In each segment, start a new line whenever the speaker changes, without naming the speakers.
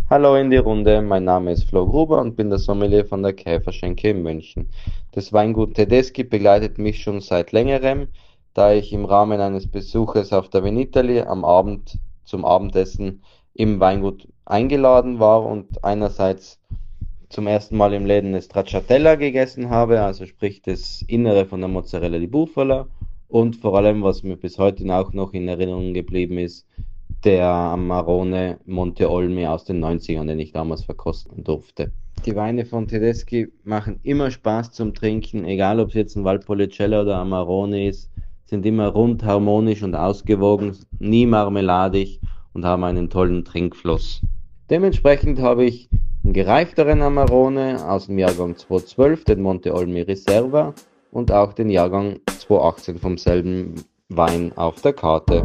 Hallo in die Runde, mein Name ist Flo Gruber und bin der Sommelier von der Käferschenke in München. Das Weingut Tedeschi begleitet mich schon seit längerem, da ich im Rahmen eines Besuches auf der Vinitaly am Abend zum Abendessen im Weingut eingeladen war und einerseits zum ersten Mal im Läden eine Stracciatella gegessen habe, also sprich das Innere von der Mozzarella di Bufala, und vor allem, was mir bis heute auch noch in Erinnerung geblieben ist, der Amarone Monte Olmi aus den 90ern, den ich damals verkosten durfte. Die Weine von Tedeschi machen immer Spaß zum Trinken, egal ob es jetzt ein Valpolicella oder Amarone ist, sind immer rund, harmonisch und ausgewogen, nie marmeladig und haben einen tollen Trinkfluss. Dementsprechend habe ich einen gereifteren Amarone aus dem Jahrgang 2012, den Monte Olmi Riserva, und auch den Jahrgang 2018 vom selben Wein auf der Karte.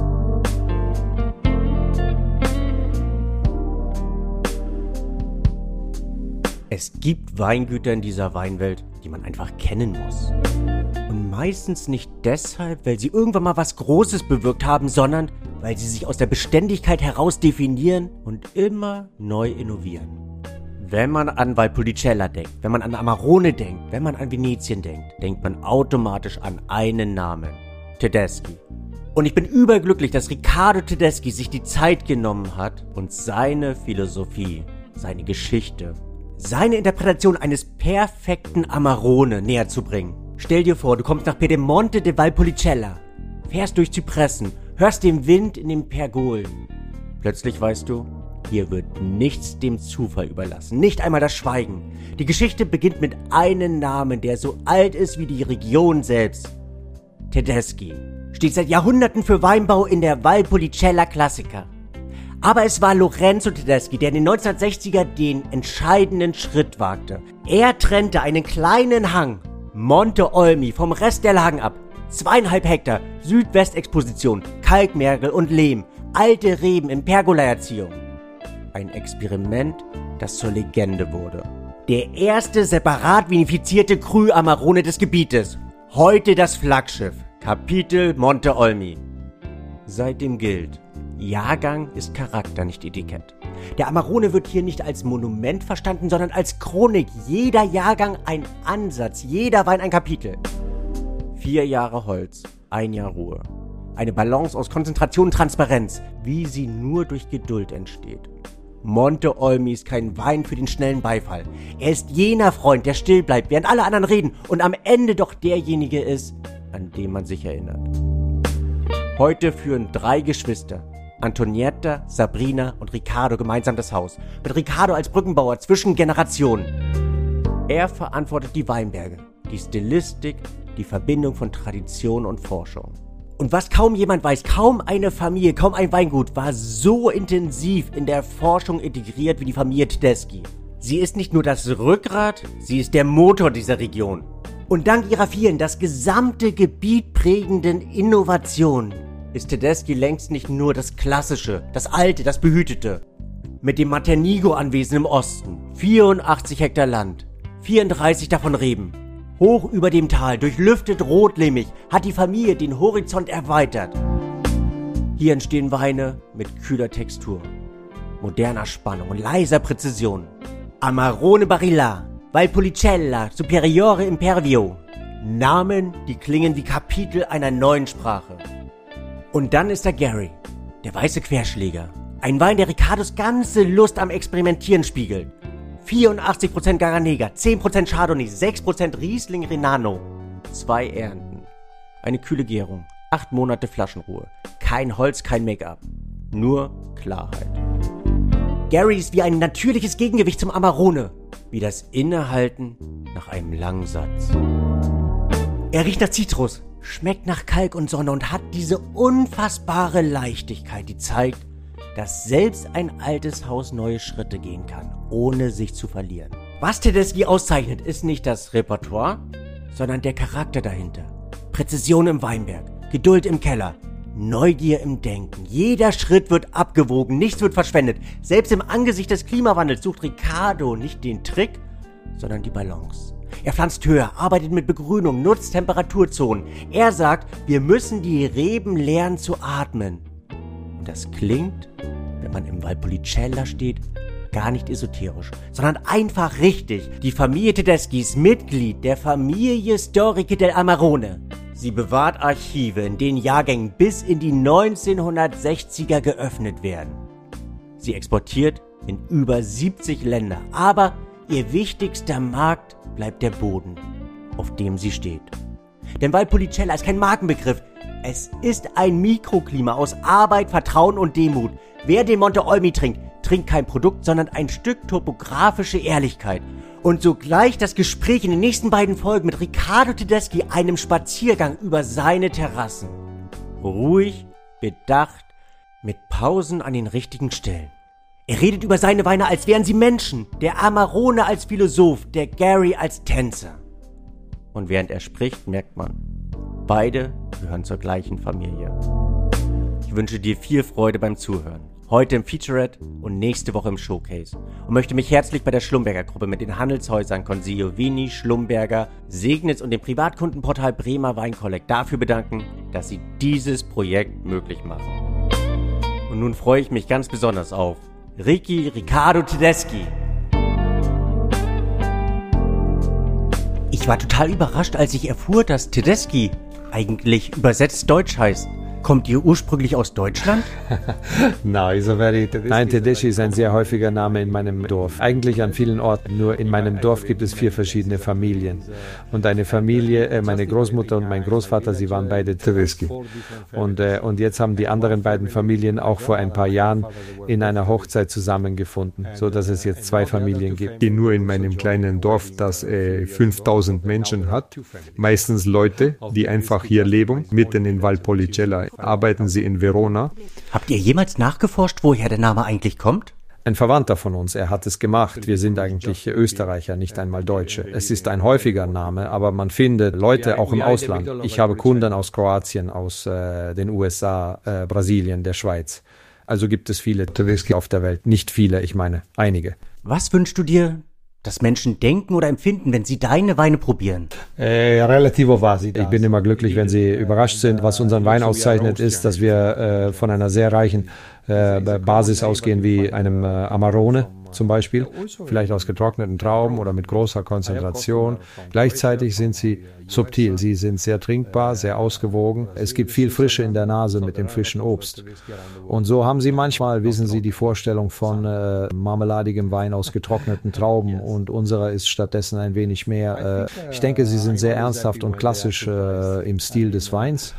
Es gibt Weingüter in dieser Weinwelt, die man einfach kennen muss. Und meistens nicht deshalb, weil sie irgendwann mal was Großes bewirkt haben, sondern weil sie sich aus der Beständigkeit heraus definieren und immer neu innovieren. Wenn man an Valpolicella denkt, wenn man an Amarone denkt, wenn man an Venetien denkt, denkt man automatisch an einen Namen: Tedeschi. Und ich bin überglücklich, dass Riccardo Tedeschi sich die Zeit genommen hat, uns seine Philosophie, seine Geschichte, seine Interpretation eines perfekten Amarone näher zu bringen. Stell dir vor, du kommst nach Pedemonte de Valpolicella, fährst durch Zypressen, hörst den Wind in den Pergolen. Plötzlich weißt du, hier wird nichts dem Zufall überlassen, nicht einmal das Schweigen. Die Geschichte beginnt mit einem Namen, der so alt ist wie die Region selbst. Tedeschi steht seit Jahrhunderten für Weinbau in der Valpolicella Classica. Aber es war Lorenzo Tedeschi, der in den 1960er den entscheidenden Schritt wagte. Er trennte einen kleinen Hang, Monte Olmi, vom Rest der Lagen ab. 2,5 Hektar Südwestexposition, Kalkmergel und Lehm, alte Reben in Pergola-Erziehung. Ein Experiment, das zur Legende wurde. Der erste separat vinifizierte Cru Amarone des Gebietes. Heute das Flaggschiff, Kapitel Monte Olmi. Seitdem gilt: Jahrgang ist Charakter, nicht Etikett. Der Amarone wird hier nicht als Monument verstanden, sondern als Chronik. Jeder Jahrgang ein Ansatz, jeder Wein ein Kapitel. 4 Jahre Holz, 1 Jahr Ruhe. Eine Balance aus Konzentration und Transparenz, wie sie nur durch Geduld entsteht. Monte Olmi ist kein Wein für den schnellen Beifall. Er ist jener Freund, der still bleibt, während alle anderen reden und am Ende doch derjenige ist, an den man sich erinnert. Heute führen 3 Geschwister, Antonietta, Sabrina und Riccardo, gemeinsam das Haus. Mit Riccardo als Brückenbauer zwischen Generationen. Er verantwortet die Weinberge, die Stilistik, die Verbindung von Tradition und Forschung. Und was kaum jemand weiß, kaum eine Familie, kaum ein Weingut war so intensiv in der Forschung integriert wie die Familie Tedeschi. Sie ist nicht nur das Rückgrat, sie ist der Motor dieser Region. Und dank ihrer vielen, das gesamte Gebiet prägenden Innovationen ist Tedeschi längst nicht nur das Klassische, das Alte, das Behütete. Mit dem Maternigo-Anwesen im Osten, 84 Hektar Land, 34 davon Reben. Hoch über dem Tal, durchlüftet rotlehmig, hat die Familie den Horizont erweitert. Hier entstehen Weine mit kühler Textur, moderner Spannung und leiser Präzision. Amarone Barilla, Valpolicella, Superiore Impervio. Namen, die klingen wie Kapitel einer neuen Sprache. Und dann ist da Gary, der weiße Querschläger. Ein Wein, der Riccardos ganze Lust am Experimentieren spiegelt. 84% Garanega, 10% Chardonnay, 6% Riesling Renano. 2 Ernten. Eine kühle Gärung, 8 Monate Flaschenruhe. Kein Holz, kein Make-up. Nur Klarheit. Gary ist wie ein natürliches Gegengewicht zum Amarone. Wie das Innehalten nach einem langen Satz. Er riecht nach Zitrus, schmeckt nach Kalk und Sonne und hat diese unfassbare Leichtigkeit, die zeigt, dass selbst ein altes Haus neue Schritte gehen kann, ohne sich zu verlieren. Was Tedeschi auszeichnet, ist nicht das Repertoire, sondern der Charakter dahinter. Präzision im Weinberg, Geduld im Keller, Neugier im Denken. Jeder Schritt wird abgewogen, nichts wird verschwendet. Selbst im Angesicht des Klimawandels sucht Riccardo nicht den Trick, sondern die Balance. Er pflanzt höher, arbeitet mit Begrünung, nutzt Temperaturzonen. Er sagt, wir müssen die Reben lernen zu atmen. Und das klingt, wenn man im Valpolicella steht, gar nicht esoterisch, sondern einfach richtig. Die Familie Tedeschi ist Mitglied der Familie Storiche del Amarone. Sie bewahrt Archive, in denen Jahrgänge bis in die 1960er geöffnet werden. Sie exportiert in über 70 Länder, aber ihr wichtigster Markt bleibt der Boden, auf dem sie steht. Denn Valpolicella ist kein Markenbegriff, es ist ein Mikroklima aus Arbeit, Vertrauen und Demut. Wer den Monte Olmi trinkt, trinkt kein Produkt, sondern ein Stück topografische Ehrlichkeit. Und sogleich das Gespräch in den nächsten beiden Folgen mit Riccardo Tedeschi, einem Spaziergang über seine Terrassen. Ruhig, bedacht, mit Pausen an den richtigen Stellen. Er redet über seine Weine, als wären sie Menschen, der Amarone als Philosoph, der Gary als Tänzer. Und während er spricht, merkt man, beide gehören zur gleichen Familie. Ich wünsche dir viel Freude beim Zuhören. Heute im Featurette und nächste Woche im Showcase. Und möchte mich herzlich bei der Schlumberger Gruppe mit den Handelshäusern Consiglio Vini, Schlumberger, Segnitz und dem Privatkundenportal Bremer Weinkollekt dafür bedanken, dass sie dieses Projekt möglich machen. Und nun freue ich mich ganz besonders auf Riccardo Tedeschi. Ich war total überrascht, als ich erfuhr, dass Tedeschi eigentlich übersetzt Deutsch heißt. Kommt ihr ursprünglich aus Deutschland?
Nein, Tedeschi ist ein sehr häufiger Name in meinem Dorf. Eigentlich an vielen Orten, nur in meinem Dorf gibt es 4 verschiedene Familien. Und eine Familie, meine Großmutter und mein Großvater, sie waren beide Tedeschi. Und jetzt haben die anderen beiden Familien auch vor ein paar Jahren in einer Hochzeit zusammengefunden, so dass es jetzt 2 Familien gibt.
Die nur in meinem kleinen Dorf, das 5000 Menschen hat, meistens Leute, die einfach hier leben, mitten in Valpolicella. Arbeiten sie in Verona.
Habt ihr jemals nachgeforscht, woher der Name eigentlich kommt?
Ein Verwandter von uns, er hat es gemacht. Wir sind eigentlich Österreicher, nicht einmal Deutsche. Es ist ein häufiger Name, aber man findet Leute auch im Ausland. Ich habe Kunden aus Kroatien, aus den USA, Brasilien, der Schweiz. Also gibt es viele Tedeschi auf der Welt. Nicht viele, ich meine einige.
Was wünschst du dir, dass Menschen denken oder empfinden, wenn sie deine Weine probieren?
Ich bin immer glücklich, wenn sie überrascht sind. Was unseren Wein auszeichnet, ist, dass wir von einer sehr reichen Basis ausgehen, wie einem Amarone zum Beispiel, vielleicht aus getrockneten Trauben oder mit großer Konzentration. Gleichzeitig sind sie subtil, sie sind sehr trinkbar, sehr ausgewogen. Es gibt viel Frische in der Nase mit dem frischen Obst. Und so haben sie manchmal, wissen Sie, die Vorstellung von marmeladigem Wein aus getrockneten Trauben und unserer ist stattdessen ein wenig mehr. Ich denke, sie sind sehr ernsthaft und klassisch im Stil des Weins.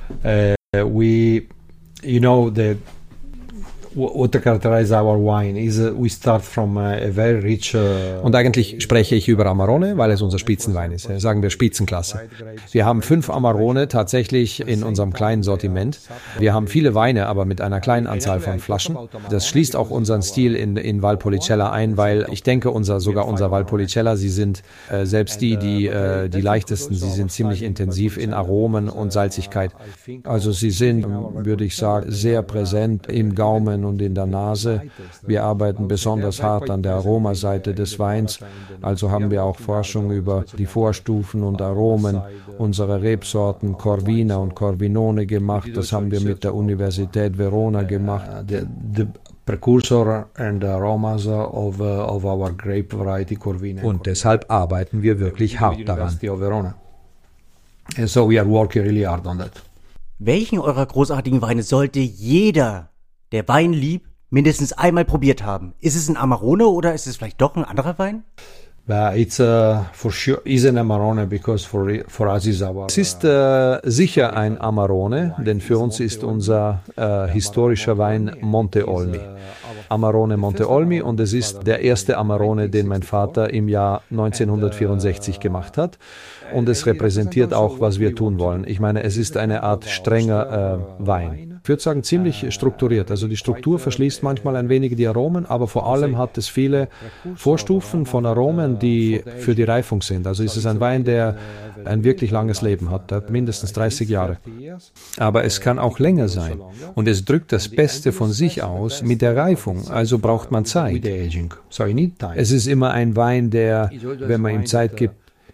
What characterizes our wine is we start from a very rich.
Und eigentlich spreche ich über Amarone, weil es unser Spitzenwein ist. Sagen wir Spitzenklasse. Wir haben 5 Amarone tatsächlich in unserem kleinen Sortiment. Wir haben viele Weine, aber mit einer kleinen Anzahl von Flaschen. Das schließt auch unseren Stil in Valpolicella ein, weil ich denke, sogar unser Valpolicella, sie sind selbst die leichtesten, sie sind ziemlich intensiv in Aromen und Salzigkeit. Also sie sind, würde ich sagen, sehr präsent im Gaumen und in der Nase. Wir arbeiten besonders hart an der Aromaseite des Weins. Also haben wir auch Forschung über die Vorstufen und Aromen unserer Rebsorten Corvina und Corvinone gemacht. Das haben wir mit der Universität Verona gemacht.
The precursor and aromas of our grape variety Corvina.
Und deshalb arbeiten wir wirklich hart daran.
And so we are working really hard on that.
Welchen eurer großartigen Weine sollte jeder, der Wein liebt, mindestens einmal probiert haben? Ist es ein Amarone oder ist es vielleicht doch ein anderer Wein?
It's for sure is an Amarone because for us is our.
Es ist sicher ein Amarone, denn für uns ist unser historischer Wein Monte Olmi. Amarone Monte Olmi, und es ist der erste Amarone, den mein Vater im Jahr 1964 gemacht hat. Und es repräsentiert auch, was wir tun wollen. Ich meine, es ist eine Art strenger Wein. Ich würde sagen, ziemlich strukturiert. Also die Struktur verschließt manchmal ein wenig die Aromen, aber vor allem hat es viele Vorstufen von Aromen, die für die Reifung sind. Also es ist ein Wein, der ein wirklich langes Leben hat, der hat mindestens 30 Jahre. Aber es kann auch länger sein. Und es drückt das Beste von sich aus mit der Reifung. Also braucht man Zeit. Es ist immer ein Wein, der, wenn man ihm Zeit gibt,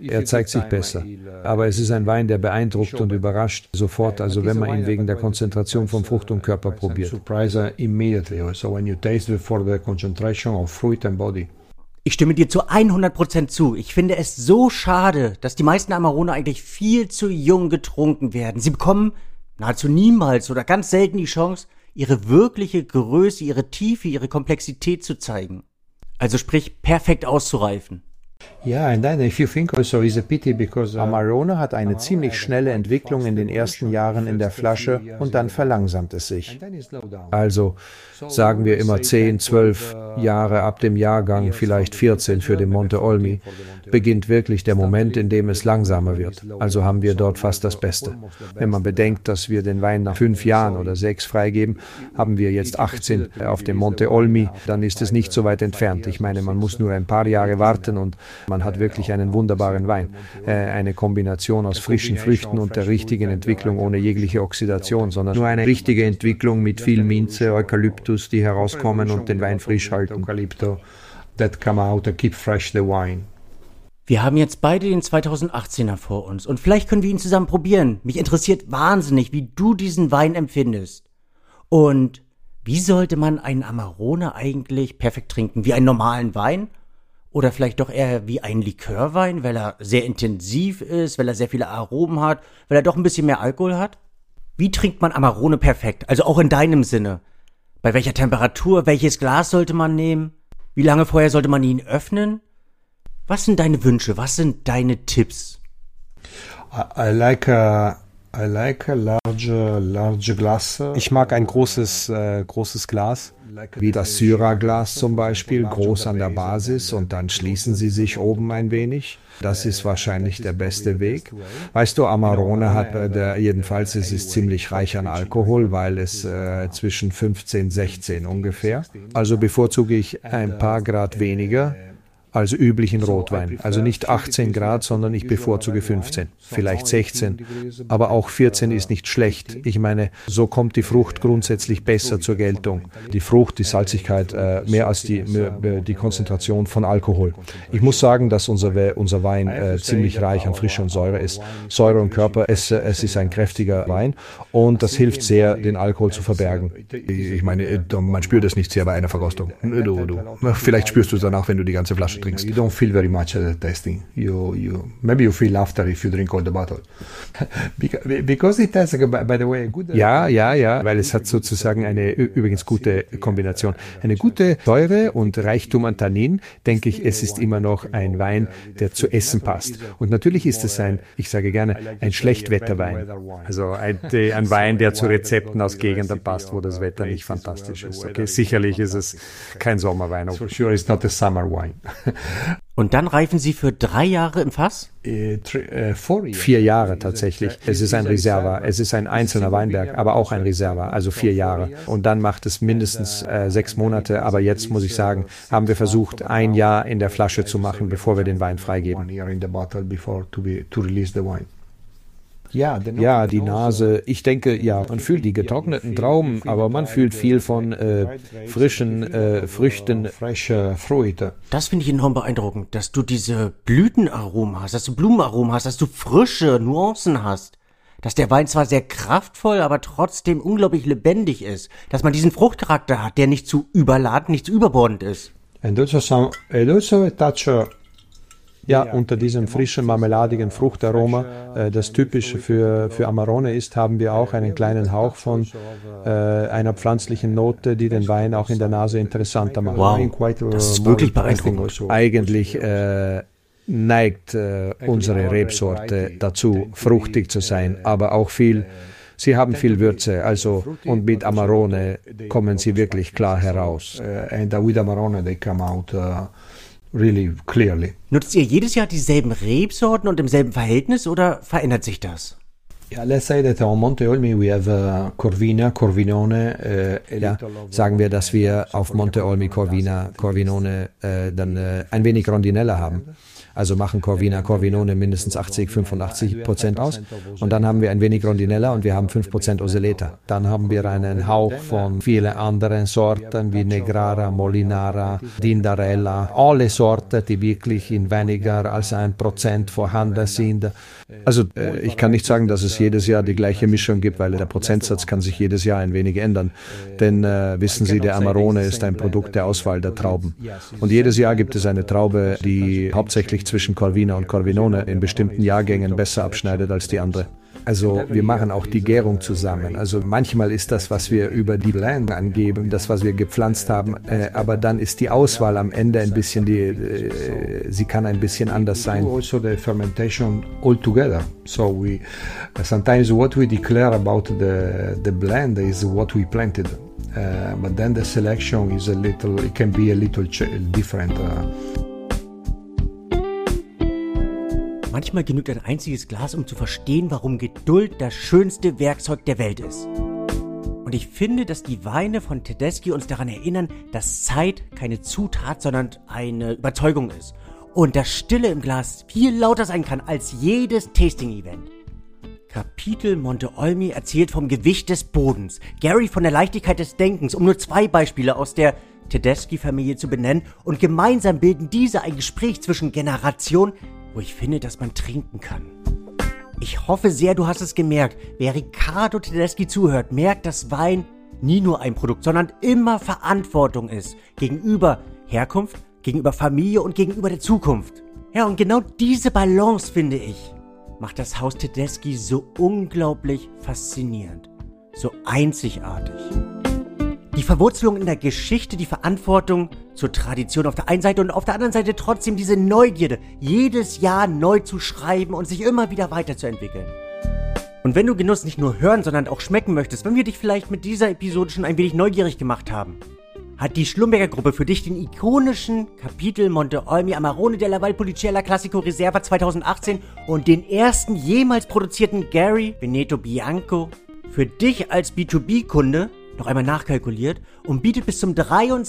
Er zeigt sich besser. Aber es ist ein Wein, der beeindruckt und überrascht sofort, also wenn man ihn wegen der Konzentration von Frucht und Körper probiert.
Ich stimme dir zu 100% zu. Ich finde es so schade, dass die meisten Amarone eigentlich viel zu jung getrunken werden. Sie bekommen nahezu niemals oder ganz selten die Chance, ihre wirkliche Größe, ihre Tiefe, ihre Komplexität zu zeigen. Also sprich, perfekt auszureifen.
Amarone hat eine ziemlich schnelle Entwicklung in den ersten Jahren in der Flasche und dann verlangsamt es sich. Also sagen wir immer 10, 12 Jahre ab dem Jahrgang, vielleicht 14 für den Monte Olmi, beginnt wirklich der Moment, in dem es langsamer wird. Also haben wir dort fast das Beste. Wenn man bedenkt, dass wir den Wein nach 5 Jahren oder 6 freigeben, haben wir jetzt 18 auf dem Monte Olmi, dann ist es nicht so weit entfernt. Ich meine, man muss nur ein paar Jahre warten und man hat wirklich einen wunderbaren Wein. Eine Kombination aus frischen Früchten und der richtigen Entwicklung ohne jegliche Oxidation, sondern nur eine richtige Entwicklung mit viel Minze, Eukalyptus, die herauskommen und den Wein frisch halten.
Wir haben jetzt beide den 2018er vor uns und vielleicht können wir ihn zusammen probieren. Mich interessiert wahnsinnig, wie du diesen Wein empfindest. Und wie sollte man einen Amarone eigentlich perfekt trinken? Wie einen normalen Wein? Oder vielleicht doch eher wie ein Likörwein, weil er sehr intensiv ist, weil er sehr viele Aromen hat, weil er doch ein bisschen mehr Alkohol hat? Wie trinkt man Amarone perfekt? Also auch in deinem Sinne. Bei welcher Temperatur? Welches Glas sollte man nehmen? Wie lange vorher sollte man ihn öffnen? Was sind deine Wünsche? Was sind deine Tipps?
I like a large glass.
Ich mag ein großes Glas, wie das Syrah-Glas zum Beispiel, groß an der Basis und dann schließen sie sich oben ein wenig. Das ist wahrscheinlich der beste Weg. Weißt du, Amarone hat jedenfalls, es ist ziemlich reich an Alkohol, weil es zwischen 15 und 16 ungefähr. Also bevorzuge ich ein paar Grad weniger als üblichen Rotwein. Also nicht 18 Grad, sondern ich bevorzuge 15, vielleicht 16. Aber auch 14 ist nicht schlecht. Ich meine, so kommt die Frucht grundsätzlich besser zur Geltung. Die Frucht, die Salzigkeit, mehr als die Konzentration von Alkohol. Ich muss sagen, dass unser Wein ziemlich reich an Frische und Säure ist. Säure und Körper, es ist ein kräftiger Wein und das hilft sehr, den Alkohol zu verbergen.
Ich meine, man spürt es nicht sehr bei einer Verkostung. Vielleicht spürst du es danach, wenn du die ganze Flasche trinkst.
You don't feel very much at the tasting. Maybe you feel after if you drink all the bottle. Because it has, by the way, a good.
Ja, weil es hat sozusagen eine übrigens gute Kombination. Eine gute Säure und Reichtum an Tannin, denke ich, es ist immer noch ein Wein, der zu essen passt. Und natürlich ist es ich sage gerne, ein Schlechtwetterwein. Also ein Wein, der zu Rezepten aus Gegenden passt, wo das Wetter nicht fantastisch ist. Okay, sicherlich ist es kein Sommerwein.
For sure it's not a summer wine.
Und dann reifen sie für 3 Jahre im Fass?
4 Jahre tatsächlich. Es ist ein Reserva. Es ist ein einzelner Weinberg, aber auch ein Reserva, also 4 Jahre. Und dann macht es mindestens 6 Monate. Aber jetzt muss ich sagen, haben wir versucht, 1 Jahr in der Flasche zu machen, bevor wir den Wein freigeben. Ja, die Nase, ich denke, ja, man fühlt die getrockneten Trauben, aber man fühlt viel von frischen Früchten.
Das finde ich enorm beeindruckend, dass du diese Blütenaromen hast, dass du Blumenaromen hast, dass du frische Nuancen hast. Dass der Wein zwar sehr kraftvoll, aber trotzdem unglaublich lebendig ist. Dass man diesen Fruchtcharakter hat, der nicht zu überladen, nicht zu überbordend ist.
And also a touch.
Ja, unter diesem frischen, marmeladigen Fruchtaroma, das typisch für Amarone ist, haben wir auch einen kleinen Hauch von einer pflanzlichen Note, die den Wein auch in der Nase interessanter macht.
Wow, das ist wirklich beeindruckend.
Eigentlich neigt unsere Rebsorte dazu, fruchtig zu sein, aber auch sie haben viel Würze, also und mit Amarone kommen sie wirklich klar heraus.
And with Amarone they come out really clearly.
Nutzt ihr jedes Jahr dieselben Rebsorten und im selben Verhältnis oder verändert sich das?
Yeah, let's say that on Monte Olmi we have Corvinone.
Sagen wir, dass wir auf Monte Olmi Corvinone dann ein wenig Rondinella haben. Also machen Corvina, Corvinone mindestens 80-85% aus. Und dann haben wir ein wenig Rondinella und wir haben 5% Oseleta. Dann haben wir einen Hauch von vielen anderen Sorten wie Negrara, Molinara, Dindarella. Alle Sorten, die wirklich in weniger als 1% vorhanden sind.
Also ich kann nicht sagen, dass es jedes Jahr die gleiche Mischung gibt, weil der Prozentsatz kann sich jedes Jahr ein wenig ändern. Denn wissen Sie, der Amarone ist ein Produkt der Auswahl der Trauben. Und jedes Jahr gibt es eine Traube, die hauptsächlich zwischen Corvina und Corvinone in bestimmten Jahrgängen besser abschneidet als die andere.
Also wir machen auch die Gärung zusammen. Also manchmal ist das, was wir über die Blend angeben, das, was wir gepflanzt haben, aber dann ist die Auswahl am Ende ein bisschen, sie kann ein bisschen anders sein.
Also the fermentation altogether. So we sometimes what we declare about the blend is what we planted, but then the selection is it can be a little different.
Manchmal genügt ein einziges Glas, um zu verstehen, warum Geduld das schönste Werkzeug der Welt ist. Und ich finde, dass die Weine von Tedeschi uns daran erinnern, dass Zeit keine Zutat, sondern eine Überzeugung ist. Und dass Stille im Glas viel lauter sein kann als jedes Tasting-Event. Kapitel Monte Olmi erzählt vom Gewicht des Bodens, Gary von der Leichtigkeit des Denkens, um nur 2 Beispiele aus der Tedeschi-Familie zu benennen. Und gemeinsam bilden diese ein Gespräch zwischen Generationen, wo ich finde, dass man trinken kann. Ich hoffe sehr, du hast es gemerkt. Wer Riccardo Tedeschi zuhört, merkt, dass Wein nie nur ein Produkt, sondern immer Verantwortung ist. Gegenüber Herkunft, gegenüber Familie und gegenüber der Zukunft. Ja, und genau diese Balance, finde ich, macht das Haus Tedeschi so unglaublich faszinierend. So einzigartig. Die Verwurzelung in der Geschichte, die Verantwortung zur Tradition auf der einen Seite und auf der anderen Seite trotzdem diese Neugierde, jedes Jahr neu zu schreiben und sich immer wieder weiterzuentwickeln. Und wenn du Genuss nicht nur hören, sondern auch schmecken möchtest, wenn wir dich vielleicht mit dieser Episode schon ein wenig neugierig gemacht haben, hat die Schlumberger Gruppe für dich den ikonischen Kapitel Monte Olmi Amarone della Valpolicella Classico Reserva 2018 und den ersten jemals produzierten Gary Veneto Bianco für dich als B2B-Kunde noch einmal nachkalkuliert und bietet bis zum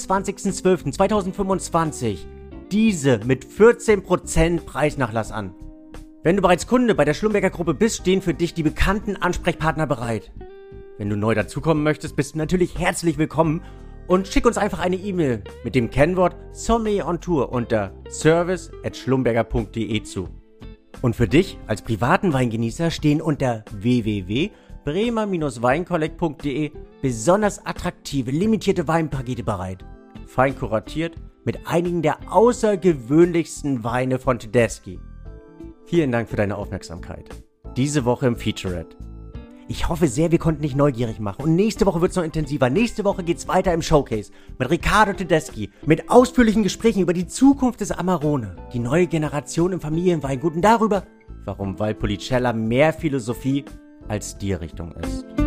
23.12.2025 diese mit 14% Preisnachlass an. Wenn du bereits Kunde bei der Schlumberger Gruppe bist, stehen für dich die bekannten Ansprechpartner bereit. Wenn du neu dazukommen möchtest, bist du natürlich herzlich willkommen und schick uns einfach eine E-Mail mit dem Kennwort Sommelier on Tour unter service@schlumberger.de zu. Und für dich als privaten Weingenießer stehen unter www.bremer-weinkollekt.de besonders attraktive, limitierte Weinpakete bereit. Fein kuratiert mit einigen der außergewöhnlichsten Weine von Tedeschi. Vielen Dank für deine Aufmerksamkeit. Diese Woche im Featurette. Ich hoffe sehr, wir konnten dich neugierig machen. Und nächste Woche wird es noch intensiver. Nächste Woche geht's weiter im Showcase mit Riccardo Tedeschi, mit ausführlichen Gesprächen über die Zukunft des Amarone, die neue Generation im Familienweingut und darüber, warum Valpolicella mehr Philosophie als Stilrichtung ist.